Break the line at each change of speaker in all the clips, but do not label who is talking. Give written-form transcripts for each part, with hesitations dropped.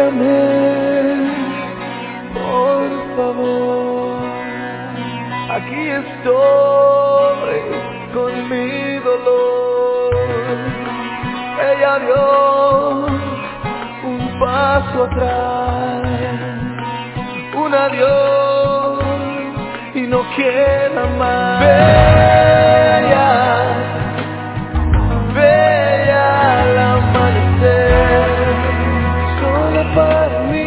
mírame, por favor. Aquí estoy con mi dolor. Ella dio un paso atrás, un adiós y no queda más. Bella, bella al amanecer, sola para mí.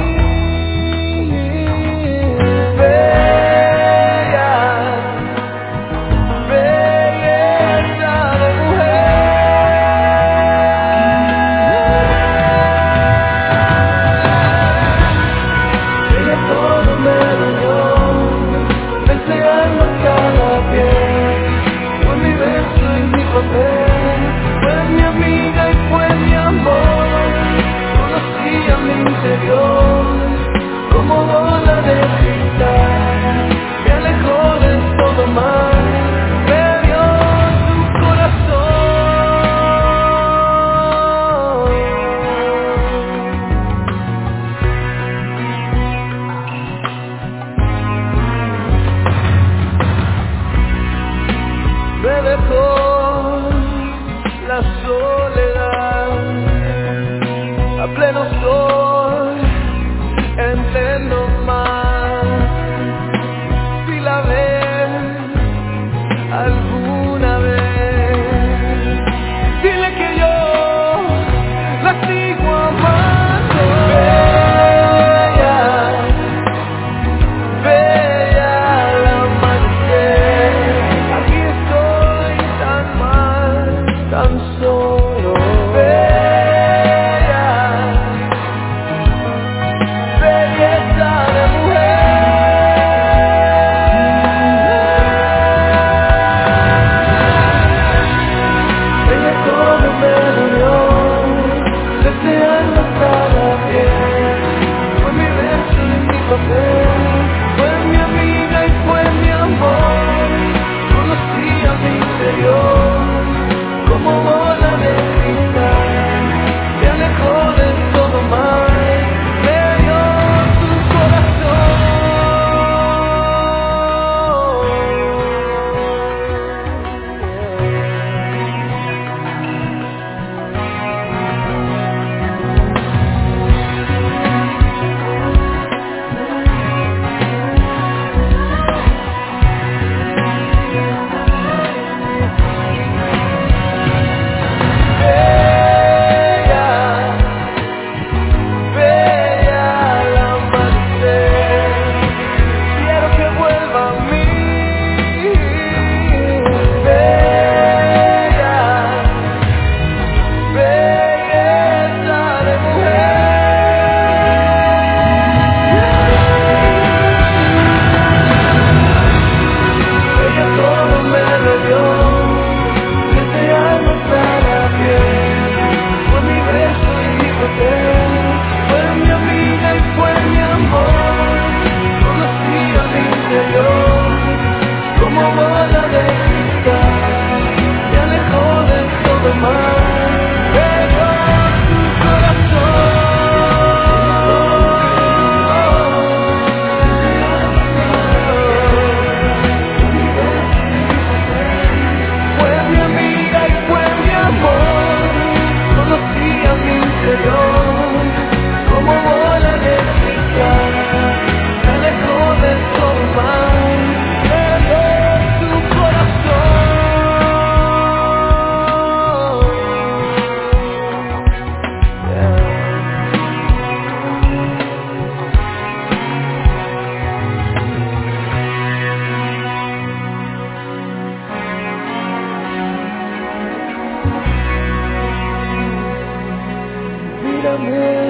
Fue mi amiga y fue mi amor, conocía mi interior como bola de cristal, me alejó de todo mal, me dio su corazón. Me dejó la soledad a pleno sol, en pleno mar. Si la ves alguna vez, dile que yo la sigo amando. Bella, bella al amanecer, aquí estoy tan mal, tan solo. Bella, belleza de mujer. Ella todo me dolió, deseando hasta la piel. Fue mi beso y mi papel, fue mi amiga y fue mi amor, conocía mi interior como bola de cristal, me alejó de todo mal, me dio su corazón. Mírame,